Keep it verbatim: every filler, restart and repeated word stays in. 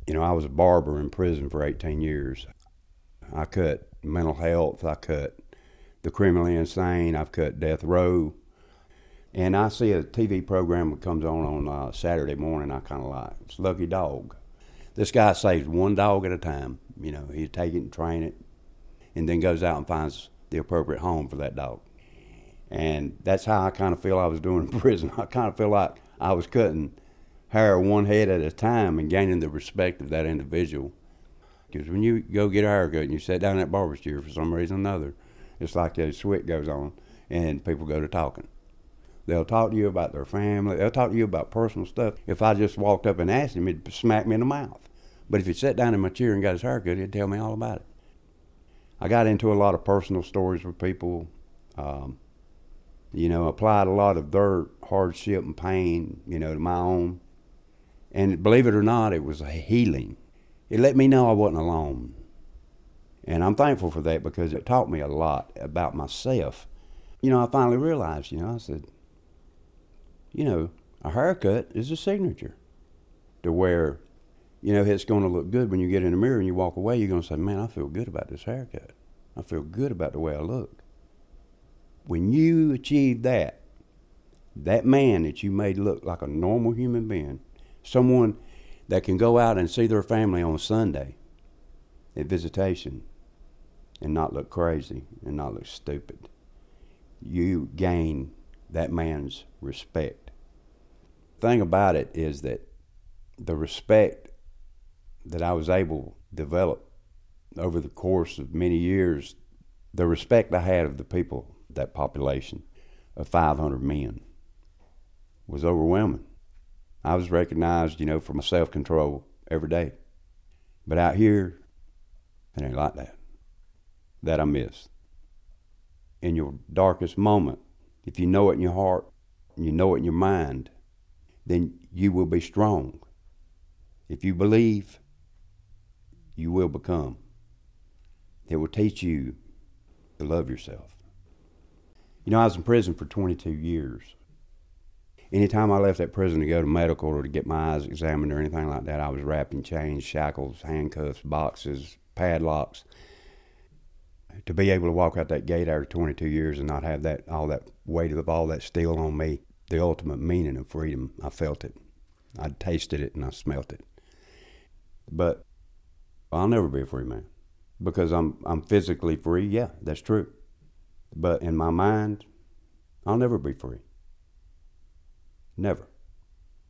You know, I was a barber in prison for eighteen years. I cut mental health, I cut the criminally insane, I've cut death row. And I see a T V program that comes on on uh, Saturday morning, I kind of like. It's Lucky Dog. This guy saves one dog at a time. You know, he'd take it and train it, and then goes out and finds the appropriate home for that dog. And that's how I kind of feel I was doing in prison. I kind of feel like I was cutting hair one head at a time and gaining the respect of that individual. Because when you go get a haircut and you sit down at that barber chair for some reason or another, it's like a switch goes on and people go to talking. They'll talk to you about their family. They'll talk to you about personal stuff. If I just walked up and asked him, he'd smack me in the mouth. But if he sat down in my chair and got his haircut, he'd tell me all about it. I got into a lot of personal stories with people. Um, you know, applied a lot of their hardship and pain, you know, to my own. And believe it or not, it was a healing. It let me know I wasn't alone. And I'm thankful for that because it taught me a lot about myself. You know, I finally realized, you know, I said, you know, a haircut is a signature to where, you know, it's going to look good when you get in the mirror and you walk away. You're going to say, man, I feel good about this haircut. I feel good about the way I look. When you achieve that, that man that you made look like a normal human being, someone that can go out and see their family on Sunday at visitation and not look crazy and not look stupid, you gain that man's respect. The thing about it is that the respect that I was able to develop over the course of many years, the respect I had of the people, that population of five hundred men, was overwhelming. I was recognized, you know, for my self-control every day. But out here, it ain't like that. That I miss. In your darkest moment, if you know it in your heart, and you know it in your mind, then you will be strong. If you believe, you will become. It will teach you to love yourself. You know, I was in prison for twenty-two years. Anytime I left that prison to go to medical or to get my eyes examined or anything like that, I was wrapped in chains, shackles, handcuffs, boxes, padlocks. To be able to walk out that gate after twenty-two years and not have that all that weight of all that steel on me, the ultimate meaning of freedom, I felt it. I tasted it and I smelt it. But I'll never be a free man because I'm I'm physically free. Yeah, that's true. But in my mind, I'll never be free. Never.